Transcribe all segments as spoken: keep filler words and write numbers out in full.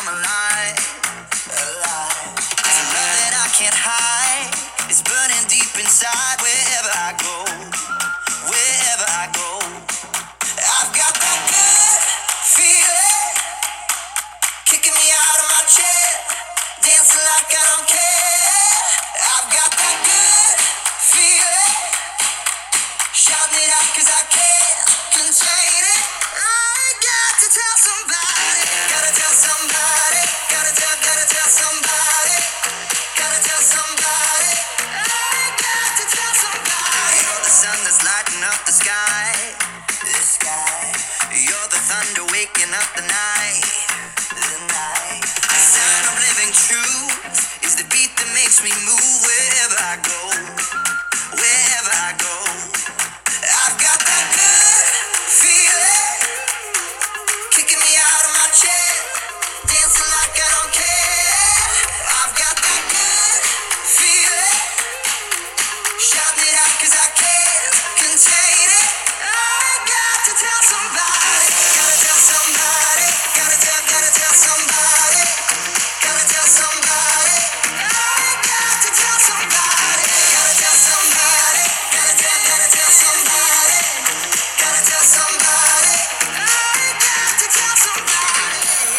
I'm alive, alive. It's a love that I can't hide. It's burning deep inside wherever I go, wherever I go. I've got that good feeling kicking me out of my chair, dancing like I don't care. I've got that good feeling, shouting it out 'cause I can't contain it. I got to tell somebody, gotta tell somebody, gotta tell, gotta tell somebody, gotta tell somebody. I got to tell somebody. You're the sun that's lighting up the sky, the sky. You're the thunder waking up the night, the night. The sound of living truth is the beat that makes me move wherever I go, wherever I go. I've got that good feeling kicking me out of my chair, dancing like I don't care. I've got that good feeling, shouting it out 'cause I can't contain it. I got to tell somebody, gotta tell somebody, gotta tell, gotta tell somebody, gotta tell somebody. I got to tell somebody, gotta tell somebody, gotta tell, gotta tell somebody, gotta tell somebody. I got to tell somebody.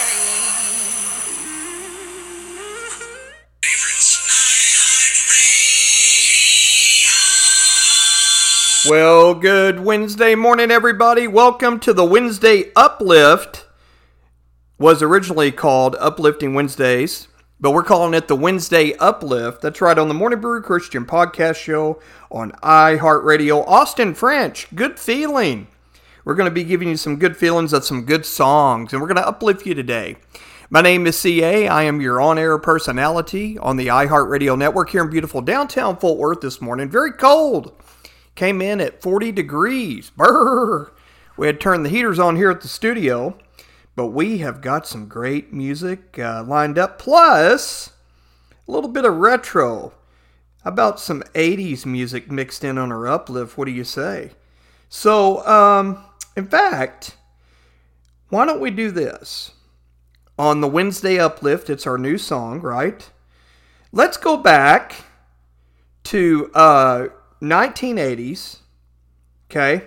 Well, good Wednesday morning, everybody. Welcome to the Wednesday Uplift. Was originally called Uplifting Wednesdays, but we're calling it the Wednesday Uplift. That's right, on the Morning Brew Christian podcast show on iHeartRadio. Austin French, good feeling. We're going to be giving you some good feelings of some good songs, and we're going to uplift you today. My name is C A. I am your on-air personality on the iHeartRadio network here in beautiful downtown Fort Worth this morning. Very cold. Came in at forty degrees. Brrr. We had turned the heaters on here at the studio, but we have got some great music uh, lined up, plus a little bit of retro. How about some eighties music mixed in on our uplift? What do you say? So, um, in fact, why don't we do this? On the Wednesday Uplift, it's our new song, right? Let's go back to uh, nineteen eighties, okay?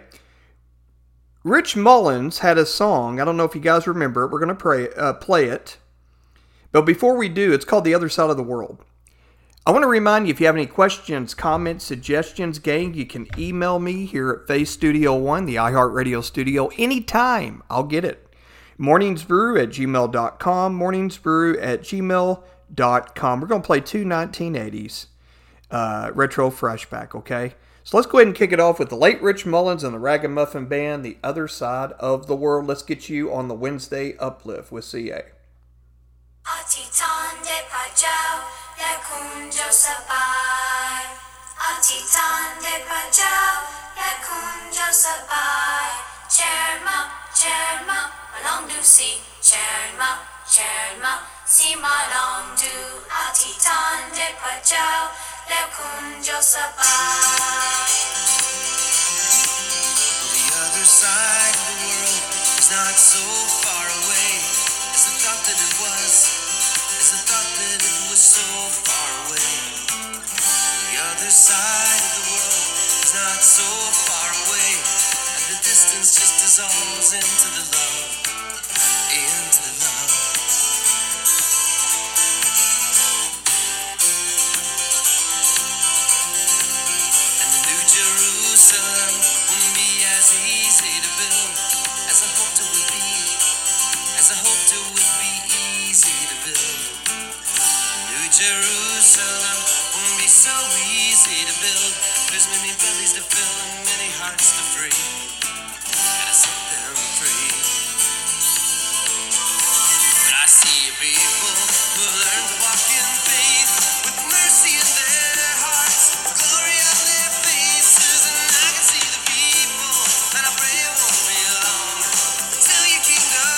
Rich Mullins had a song. I don't know if you guys remember it. We're going to pray, uh, play it. But before we do, it's called The Other Side of the World. I want to remind you, if you have any questions, comments, suggestions, gang, you can email me here at Face Studio One, the iHeartRadio studio, anytime. I'll get it. morningsbrew at gmail dot com, morningsbrew at gmail dot com. We're going to play two nineteen eighties uh, retro flashback, okay? So let's go ahead and kick it off with the late Rich Mullins and the Ragamuffin Band, The Other Side of the World. Let's get you on the Wednesday Uplift with C A. Atitande pajau le kunjo sabai. Atitande pajau le kunjo sabai. Cherma, cherma, malong du si. Cherma, cherma, si malong du. Atitande pajau le kunjo sabai. The other side of the world is not so far away as I thought that it was, as I thought that it was so far away. The other side of the world is not so far away, and the distance just dissolves into the love, into the love. And the New Jerusalem won't be as easy to build as I hoped it would be, as I hoped it would be easy to build. New Jerusalem won't be so easy to build. There's many bellies to fill and many hearts to free. Gotta set them free. But I see people who have learned to walk in faith with mercy in their hearts, glory on their faces, and I can see the people, and I pray it won't be long till your kingdom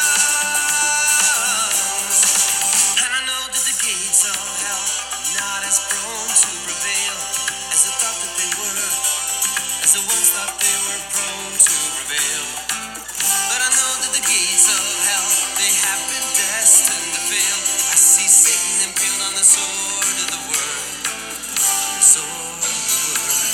comes. And I know that the gates of hell are not as prone to prevail as I thought that they were, as I once thought they were prone to prevail. But I know that the gates of hell, they have been destined the sword of the word, the sword of the word.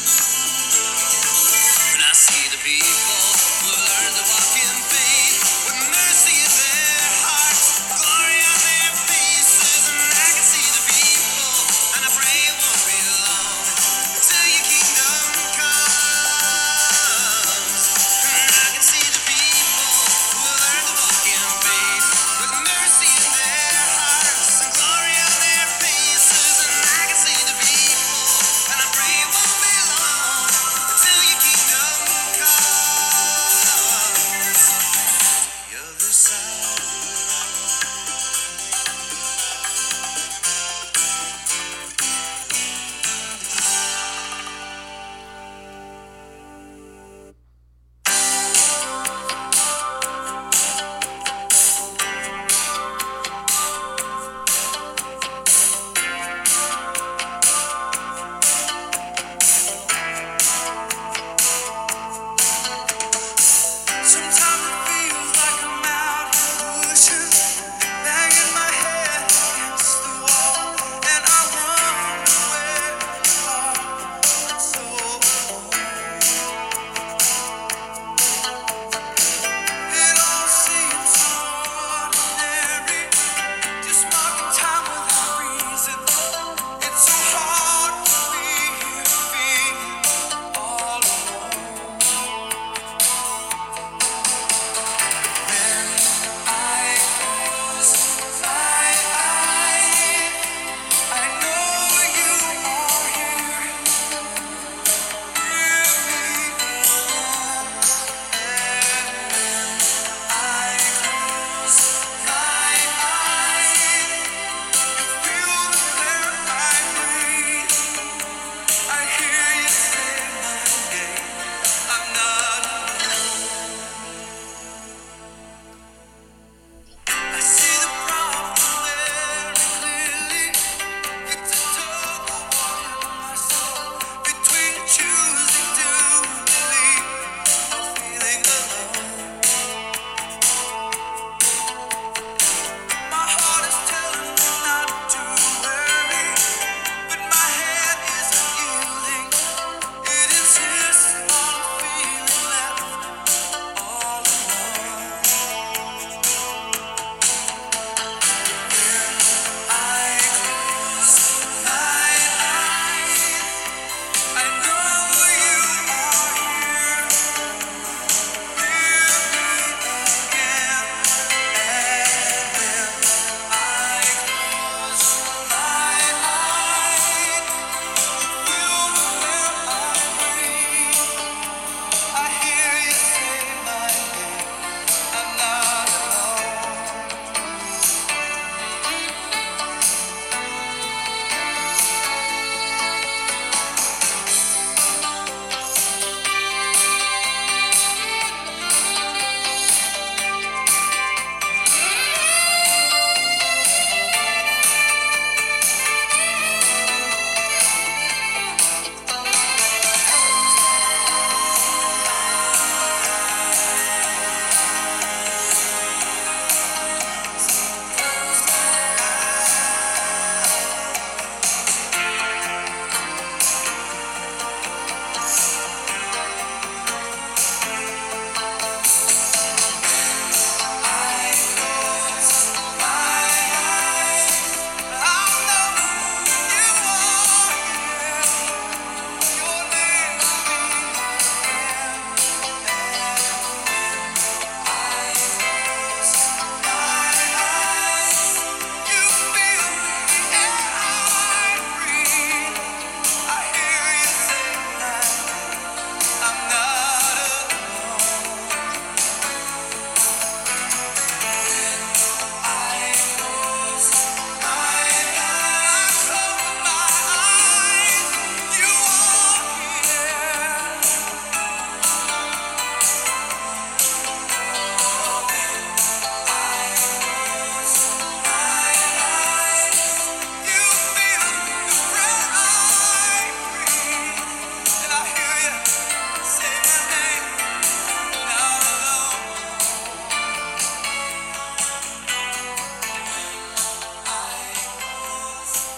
When I see the people who have learned to walk in faith, with mercy in their hearts, glory on their faces, and I can see the people, and I pray it won't be long till your kingdom comes. And I can see the people who have learned to walk in faith, with mercy in their hearts, and glory on their faces, and I can see the people, and I pray it won't be long till your kingdom comes.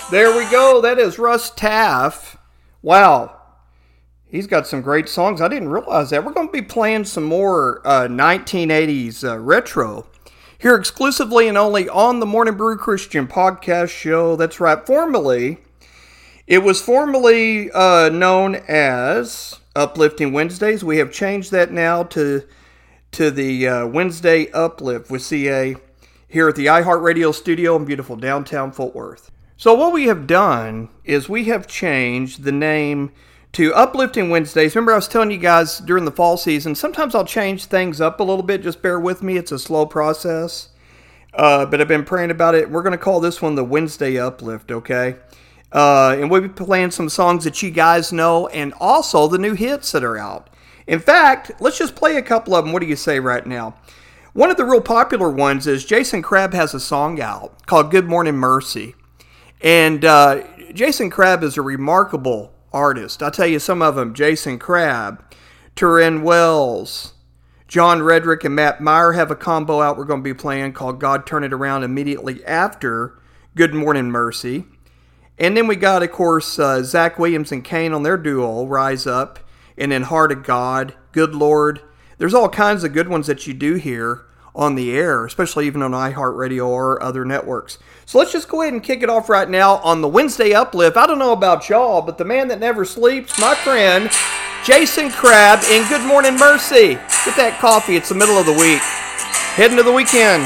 There we go. That is Russ Taff. Wow. He's got some great songs. I didn't realize that. We're going to be playing some more uh, nineteen eighties uh, retro here exclusively and only on the Morning Brew Christian Podcast Show. That's right. Formerly, it was formerly uh, known as Uplifting Wednesdays. We have changed that now to, to the uh, Wednesday Uplift with C A here at the iHeartRadio studio in beautiful downtown Fort Worth. So what we have done is we have changed the name to Uplifting Wednesdays. Remember I was telling you guys during the fall season, sometimes I'll change things up a little bit. Just bear with me. It's a slow process. Uh, but I've been praying about it. We're going to call this one the Wednesday Uplift, okay? Uh, and we'll be playing some songs that you guys know and also the new hits that are out. In fact, let's just play a couple of them. What do you say right now? One of the real popular ones is Jason Crabb has a song out called Good Morning Mercy. And uh, Jason Crabb is a remarkable artist. I'll tell you some of them. Jason Crabb, Turin Wells, John Redrick, and Matt Meyer have a combo out we're going to be playing called God Turn It Around immediately after Good Morning Mercy. And then we got, of course, uh, Zach Williams and Kane on their duo, Rise Up, and then Heart of God, Good Lord. There's all kinds of good ones that you do here on the air, especially even on iHeartRadio or other networks. So let's just go ahead and kick it off right now on the Wednesday Uplift. I don't know about y'all, but the man that never sleeps, my friend, Jason Crabb in Good Morning Mercy. Get that coffee. It's the middle of the week. Heading to the weekend.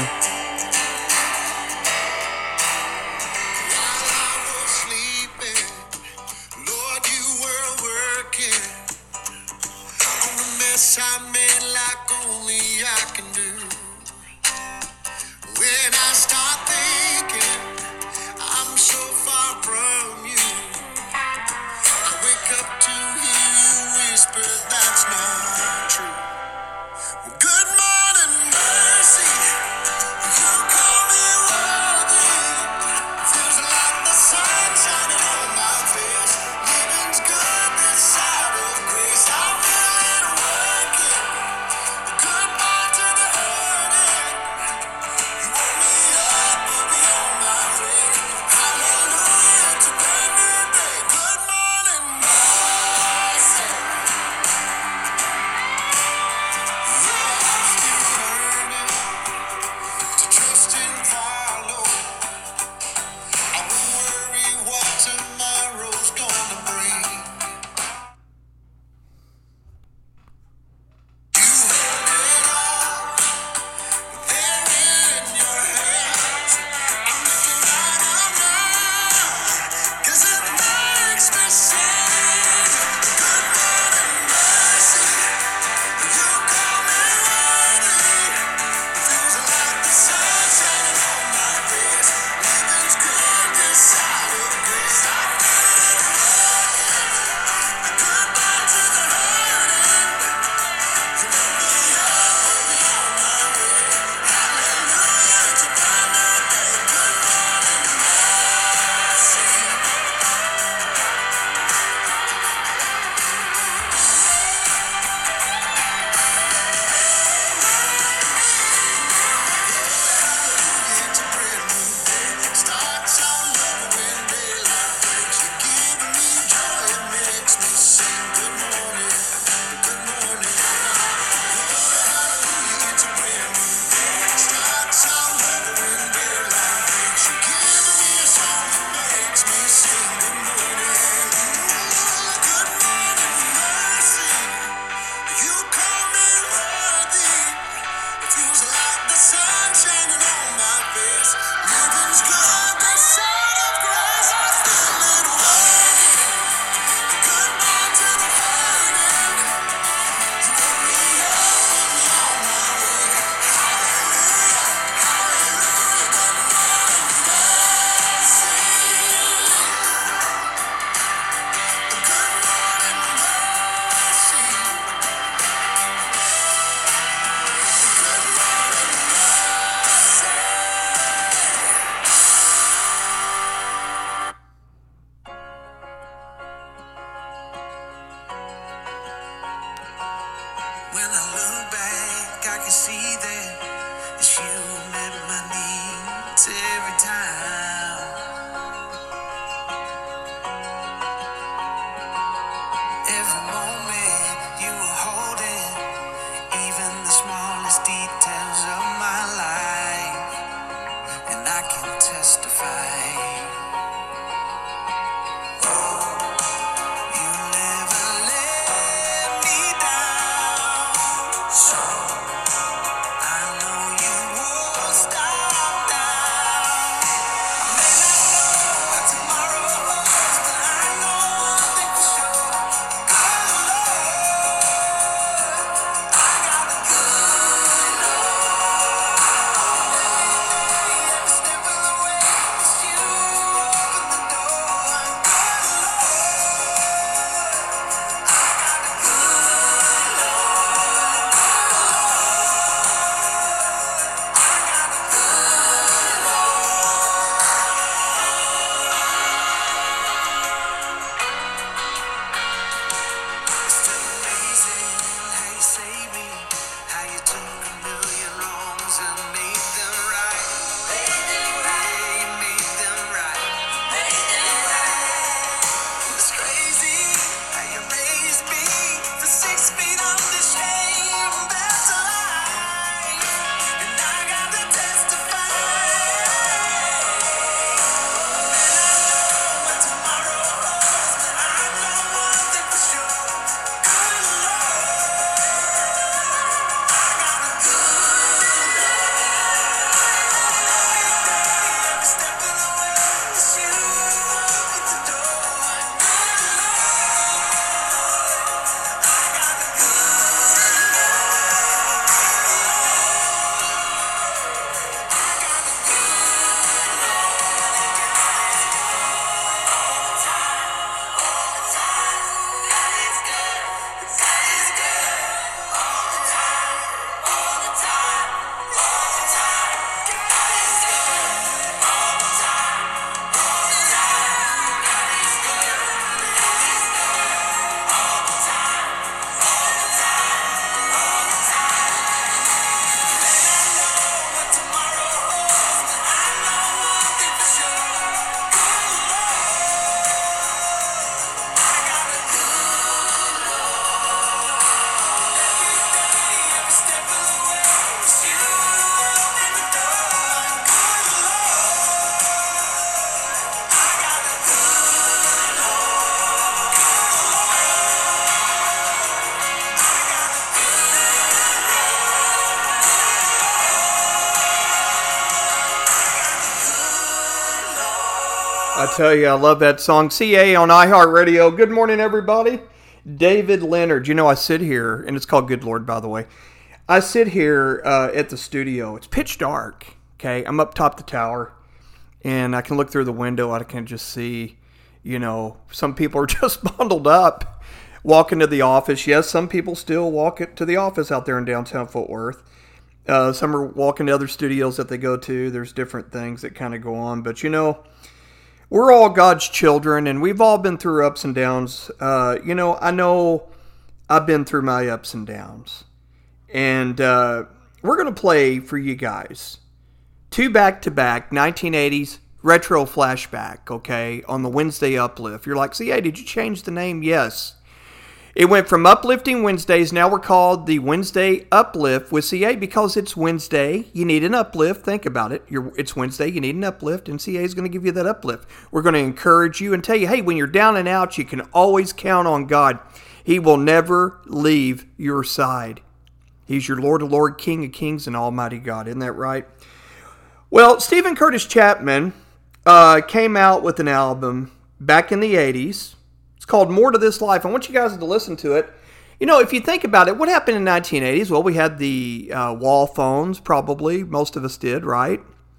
I tell you, I love that song. C A on iHeartRadio. Good morning, everybody. David Leonard. You know, I sit here, and it's called Good Lord, by the way. I sit here uh, at the studio. It's pitch dark, okay? I'm up top the tower, and I can look through the window. I can just see, you know, some people are just bundled up, walking to the office. Yes, some people still walk it to the office out there in downtown Fort Worth. Uh, some are walking to other studios that they go to. There's different things that kind of go on. But, you know, we're all God's children, and we've all been through ups and downs. Uh, you know, I know I've been through my ups and downs. And uh, we're going to play for you guys two back-to-back nineteen eighties retro flashback, okay, on the Wednesday Uplift. You're like, C A, did you change the name? Yes. It went from Uplifting Wednesdays. Now we're called the Wednesday Uplift with C A because it's Wednesday. You need an uplift. Think about it. You're, it's Wednesday. You need an uplift, and C A is going to give you that uplift. We're going to encourage you and tell you, hey, when you're down and out, you can always count on God. He will never leave your side. He's your Lord of Lords, King of Kings, and Almighty God. Isn't that right? Well, Stephen Curtis Chapman uh, came out with an album back in the eighties. It's called More to This Life. I want you guys to listen to it. You know, if you think about it, what happened in the nineteen eighties? Well, we had the uh, wall phones, probably. Most of us did, right?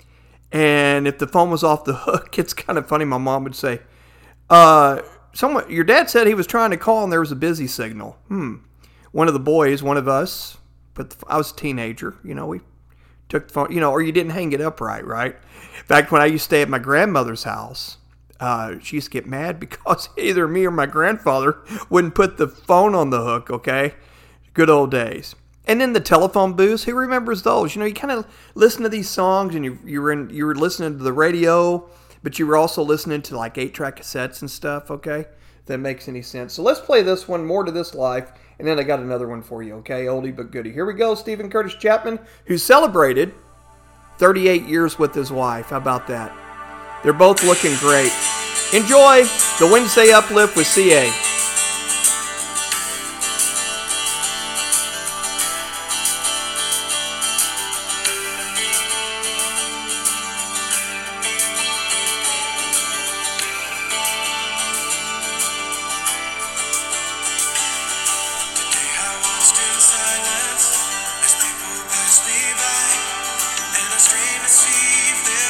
And if the phone was off the hook, it's kind of funny. My mom would say, uh, someone, your dad said he was trying to call and there was a busy signal. Hmm. One of the boys, one of us, but I was a teenager, you know, we took the phone, you know, or you didn't hang it up right, right? Back when I used to stay at my grandmother's house, uh, she used to get mad because either me or my grandfather wouldn't put the phone on the hook, okay? Good old days. And then the telephone booths, who remembers those? You know, you kind of listen to these songs and you, you, were in, you were listening to the radio, but you were also listening to like eight-track cassettes and stuff, okay? If that makes any sense. So let's play this one, More to This Life. And then I got another one for you, okay? Oldie but goodie. Here we go, Stephen Curtis Chapman, who celebrated thirty-eight years with his wife. How about that? They're both looking great. Enjoy the Wednesday Uplift with C A.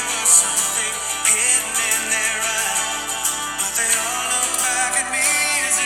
Something hidden in their eyes, but they all look back at me as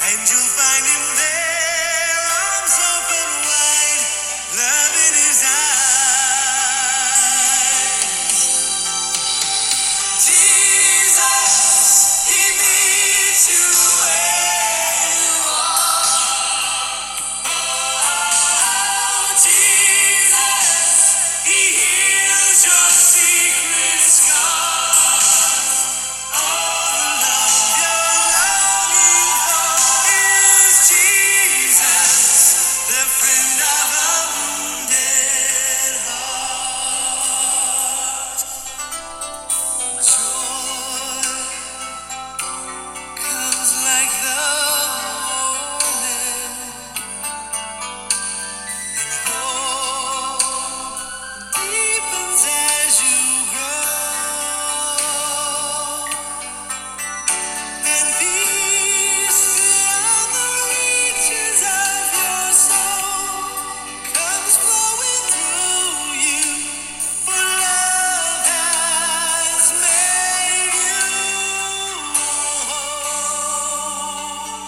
and you'll find him there, arms open wide, love in his eyes. Jesus, he meets you where you are. Oh, Jesus, he heals your secret scars. All the love you're longing for is Jesus, the friend of a wounded heart. Joy comes like the morning, and hope deepens as you grow, and peace beyond the reaches of your soul comes flowing through you, for love has made you whole.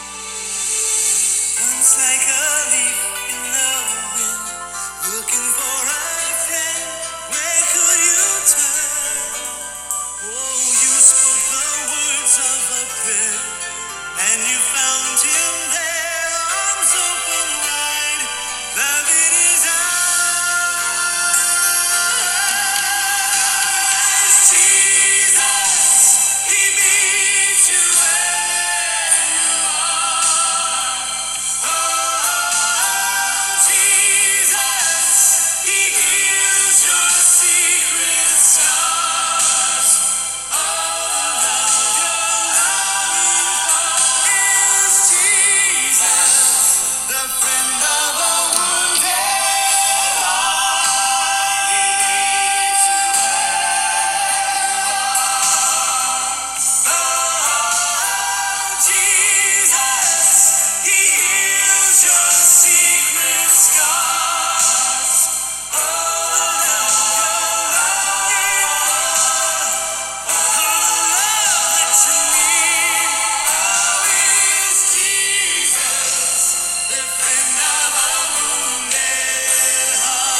Once like a leaf in the wind, looking for a friend, where could you turn? Oh, you spoke the words of a prayer, and you found him there, arms open wide, love in his eyes. Jesus, he meets you where you are. Oh, Jesus, he heals your secret scars. All the love you're longing for is Jesus, the friend of a wounded heart. He meets you Oh, Jesus, he heals your secret scars. All the love you're longing for, all the love that you need, oh, is Jesus, the friend of a wounded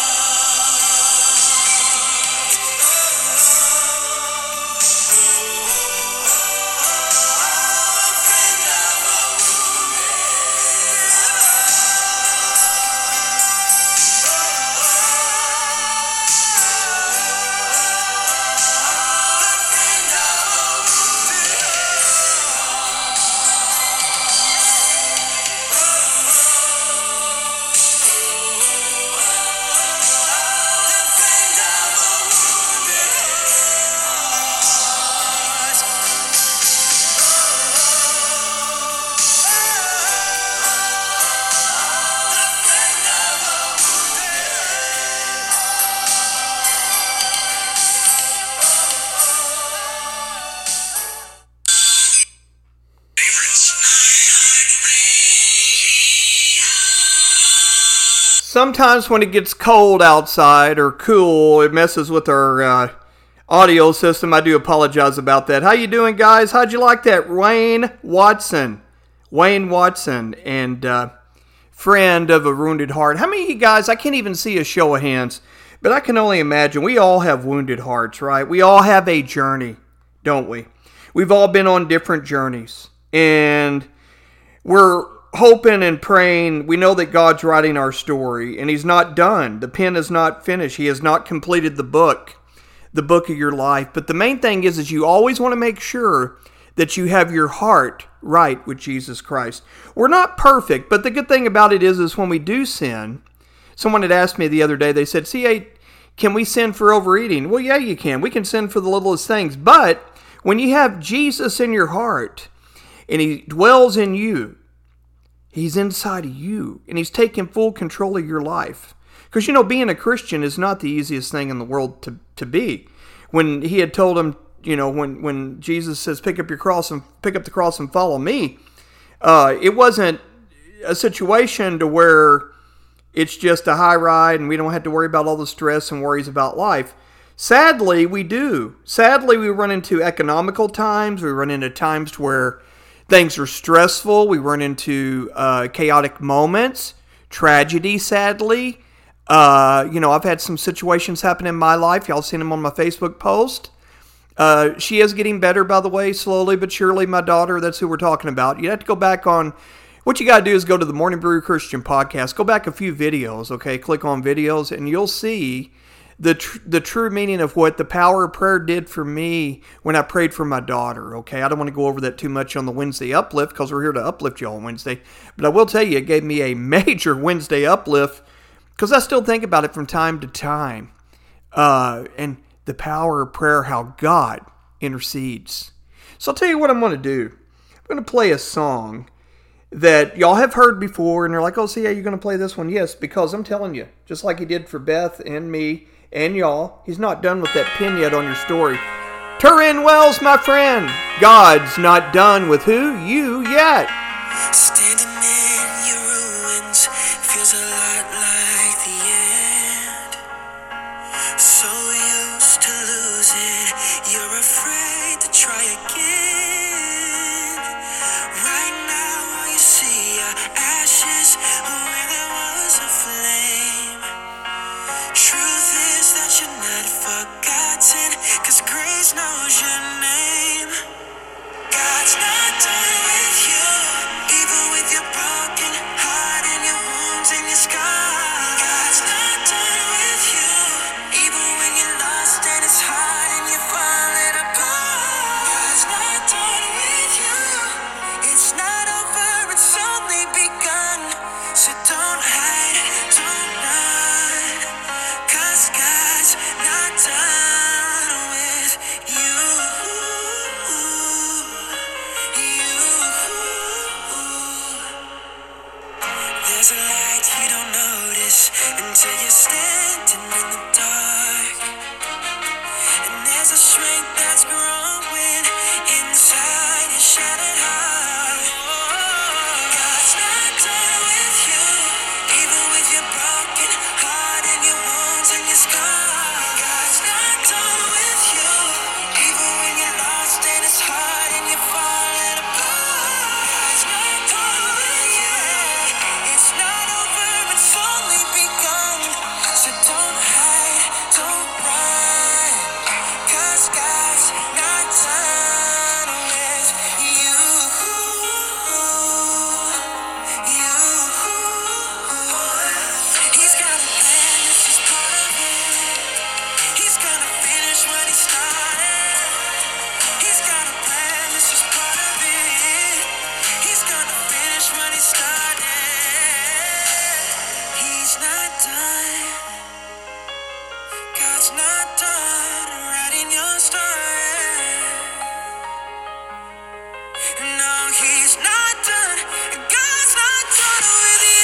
Sometimes when it gets cold outside or cool, it messes with our uh, audio system. I do apologize about that. How you doing, guys? How'd you like that? Wayne Watson. Wayne Watson and uh, friend of a wounded heart. How many of you guys, I can't even see a show of hands, but I can only imagine we all have wounded hearts, right? We all have a journey, don't we? We've all been on different journeys, and we're hoping and praying. We know that God's writing our story, and he's not done. The pen is not finished. He has not completed the book, the book of your life. But the main thing is, is you always want to make sure that you have your heart right with Jesus Christ. We're not perfect, but the good thing about it is, is when we do sin, someone had asked me the other day, they said, C A, can we sin for overeating? Well, yeah, you can. We can sin for the littlest things. But when you have Jesus in your heart, and he dwells in you, he's inside of you, and he's taking full control of your life. Because, you know, being a Christian is not the easiest thing in the world to, to be. When he had told him, you know, when, when Jesus says, pick up your cross and pick up the cross and follow me, uh, it wasn't a situation to where it's just a high ride and we don't have to worry about all the stress and worries about life. Sadly, we do. Sadly, we run into economical times. We run into times where things are stressful. We run into uh, chaotic moments, tragedy, sadly. Uh, you know, I've had some situations happen in my life. Y'all seen them on my Facebook post. Uh, she is getting better, by the way, slowly but surely. My daughter, that's who we're talking about. You have to go back on, what you got to do is go to the Morning Brew Christian Podcast. Go back a few videos, okay? Click on videos, and you'll see the tr- the true meaning of what the power of prayer did for me when I prayed for my daughter, okay? I don't want to go over that too much on the Wednesday Uplift because we're here to uplift you all on Wednesday. But I will tell you, it gave me a major Wednesday uplift because I still think about it from time to time. Uh, and the power of prayer, how God intercedes. So I'll tell you what I'm going to do. I'm going to play a song that y'all have heard before, and they're like, oh, see, yeah, you're going to play this one? Yes, because I'm telling you, just like he did for Beth and me and y'all, he's not done with that pin yet on your story. Turin Wells, my friend, God's not done with who? You yet. Standing in your ruins feels a lot like the end. So used to losing, you're afraid to try again. Right now, all you see are ashes where there was a flame. Truth is that you're not forgotten, 'cause grace knows your name. God's not done with you, even with your broken heart and your wounds and your scars. God's not done with you, even when you're lost and it's hard and you're falling apart. God's not done with you. It's not over, it's only begun. So don't hide, don't run, 'cause God's not done with you. There's a light you don't notice until you're standing in the dark. And there's a strength that's growing inside your shattered heart. God's not done with you, even with your broken heart and your wounds and your scars. God's not done with you, even when you're lost and it's hard and you're falling apart. God's not done with you. It's not over, it's only begun. So don't hide, don't run, 'cause God's not done with you. You. He's got a plan, this is part of it. He's gonna finish what he started. He's got a plan, this is part of it. He's gonna finish what he started. He's not done. God's not done writing your story. No, he's not done. God's not done with you.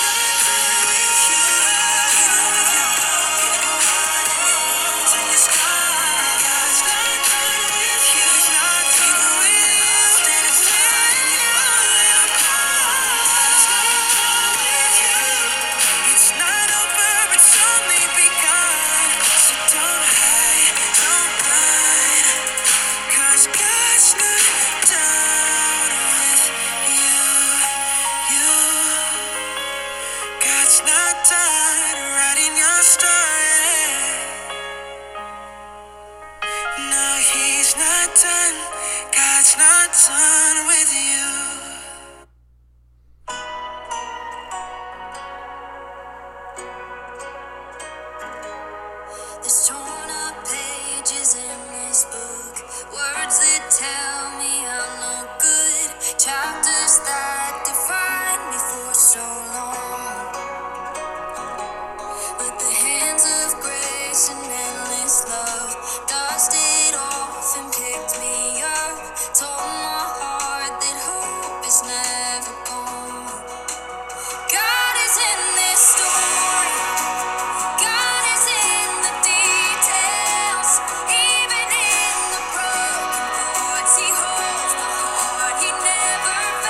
Even with your broken heart and your wounds and your scars. God's not done with you. He's not done with you. Stand and stand and you're falling apart. God's not done with you. It's not over, it's only begun. So don't hide, don't run, 'cause God's not done with you. You. God's not done writing your story. No, he's not done. God's not done with you. There's torn up pages in this book, words that tell me I'm no good, chapters that define me for so long. But the hands of grace and endless love dusted off and picked me up, told my heart that hope is never gone. God is in this story. God is in the details, even in the broken parts. He holds my heart, he never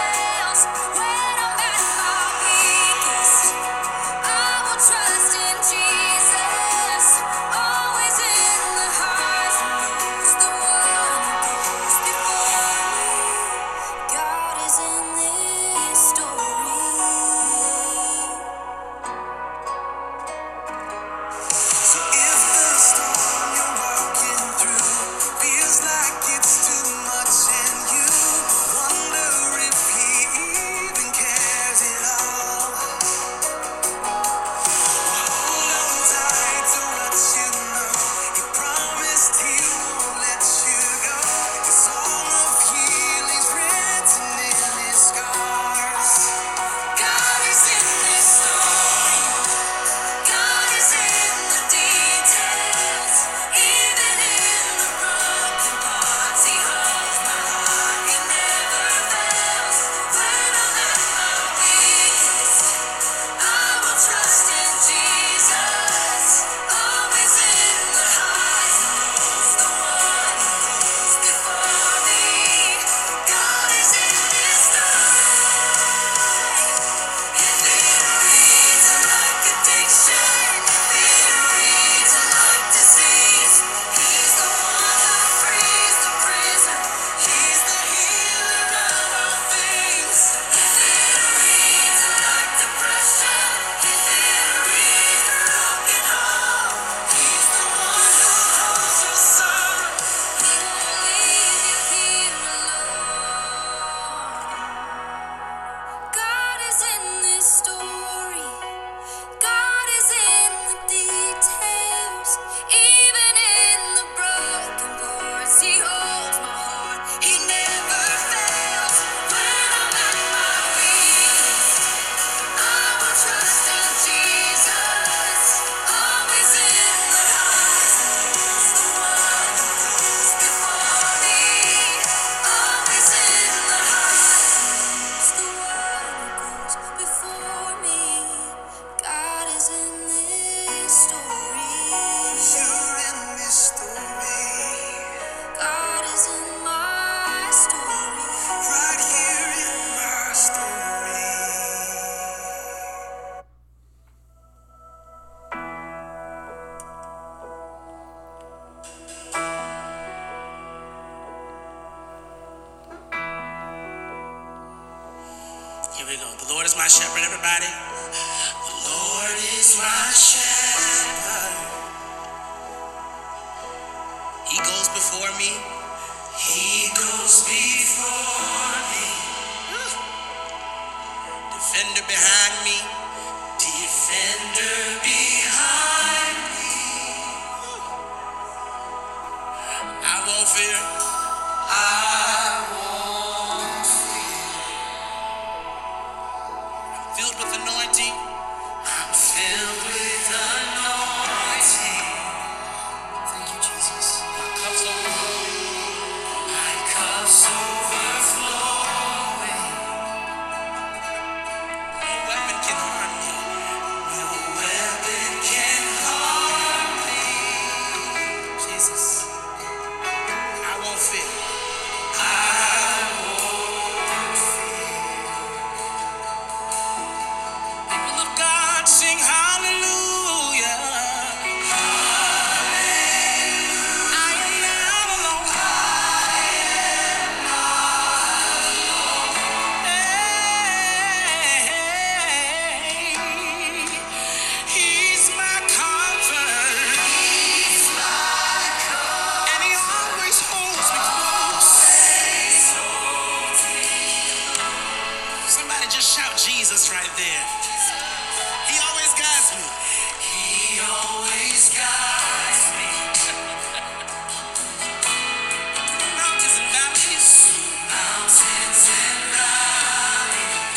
Here we go. The Lord is my shepherd, everybody. The Lord is my shepherd. He goes before me. He goes before me. Defender behind me. Defender behind me. I won't fear. I won't fear. I'm filled with anointing. I'm filled with anointing. Thank you, Jesus. My cup's overflowing. My cup's overflowing. No weapon can harm me. No weapon can harm me. Jesus, I won't fear. I won't fear. People of God sing hallelujah. Hallelujah. I am not alone. Hey, he's my comfort. He's my comfort. And he always holds me close. Somebody just shout Jesus right there. He always guides me. He always guides me. Mountains and valleys. Mountains and valleys.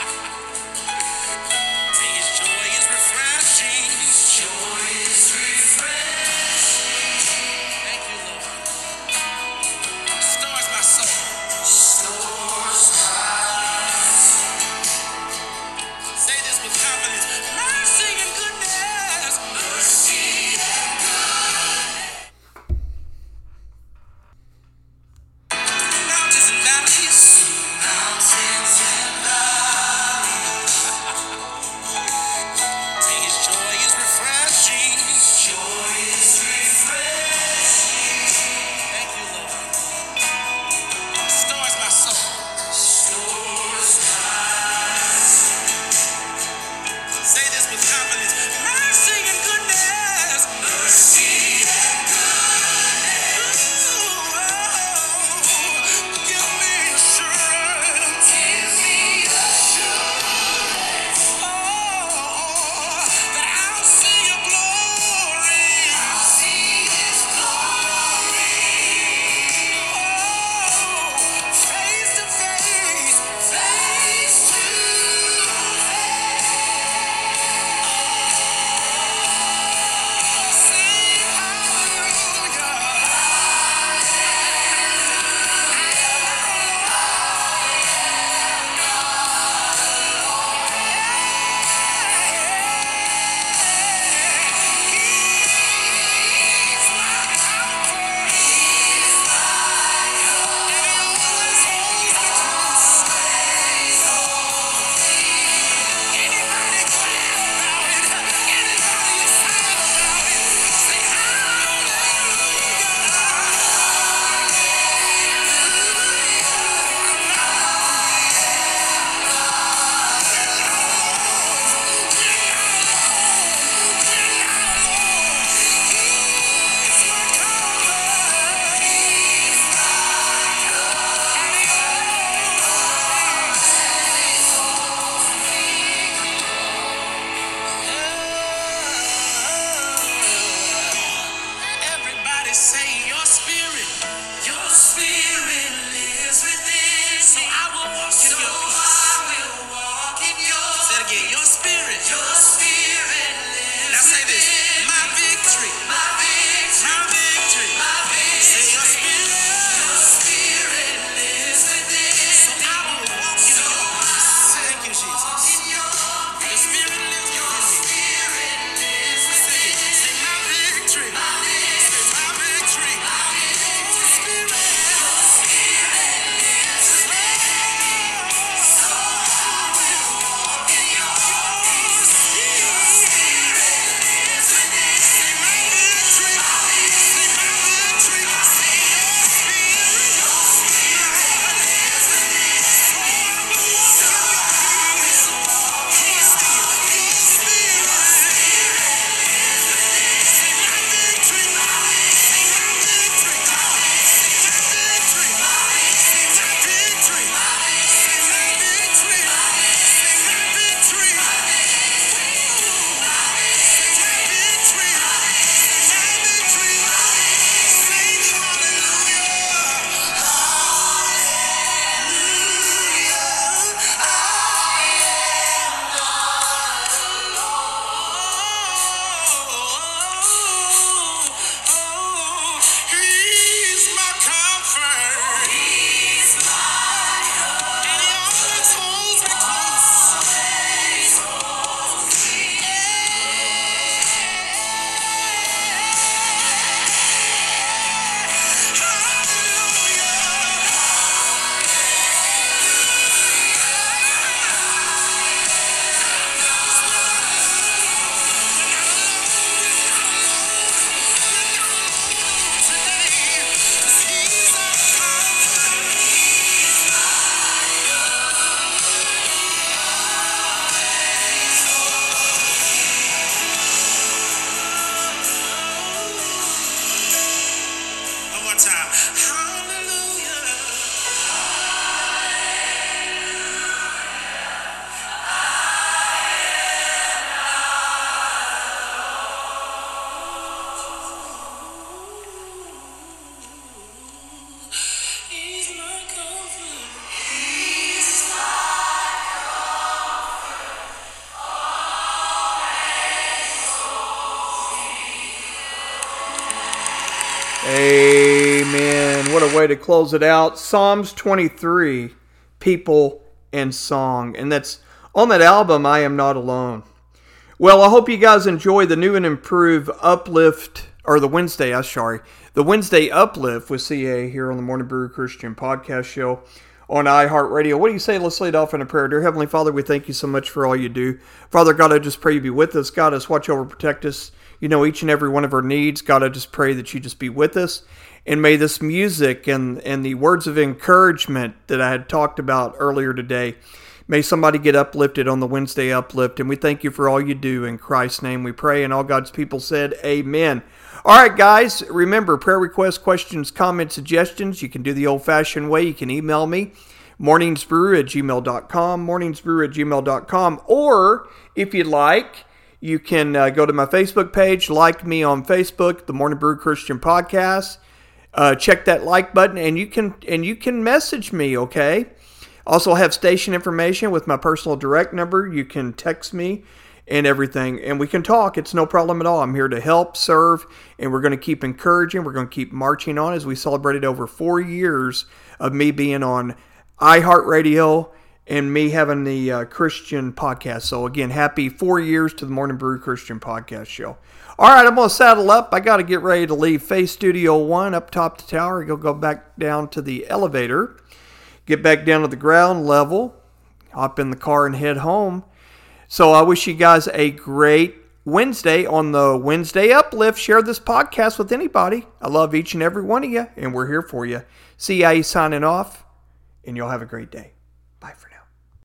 Say his joy is refreshing. His joy is refreshing. Thank you, Lord. Restores my soul. Restores my soul. Say this with confidence. Mercy and goodness. Mercy and Amen. What a way to close it out. Psalms twenty-three, People and Song. And that's on that album, I Am Not Alone. Well, I hope you guys enjoy the new and improved Uplift, or the Wednesday, I'm sorry, the Wednesday Uplift with C A here on the Morning Brew Christian Podcast Show on iHeartRadio. What do you say? Let's lead off in a prayer. Dear Heavenly Father, we thank you so much for all you do. Father God, I just pray you be with us. God, us watch over, protect us. You know each and every one of our needs. God, I just pray that you just be with us. And may this music and, and the words of encouragement that I had talked about earlier today, may somebody get uplifted on the Wednesday Uplift. And we thank you for all you do. In Christ's name we pray. And all God's people said, amen. All right, guys. Remember, prayer requests, questions, comments, suggestions. You can do the old-fashioned way. You can email me, morningsbrew at gmail dot com, morningsbrew at gmail dot com. Or, if you'd like, you can uh, go to my Facebook page, like me on Facebook, the Morning Brew Christian Podcast. Uh, check that like button, and you can and you can message me, okay? Also have station information with my personal direct number. You can text me and everything, and we can talk. It's no problem at all. I'm here to help, serve, and we're going to keep encouraging. We're going to keep marching on as we celebrated over four years of me being on iHeartRadio and me having the uh, Christian podcast. So again, happy four years to the Morning Brew Christian Podcast Show. All right, I'm going to saddle up. I got to get ready to leave Face Studio one up top the tower. Go go back down to the elevator, get back down to the ground level, hop in the car and head home. So I wish you guys a great Wednesday on the Wednesday Uplift. Share this podcast with anybody. I love each and every one of you, and we're here for you. C I A signing off, and you'll have a great day.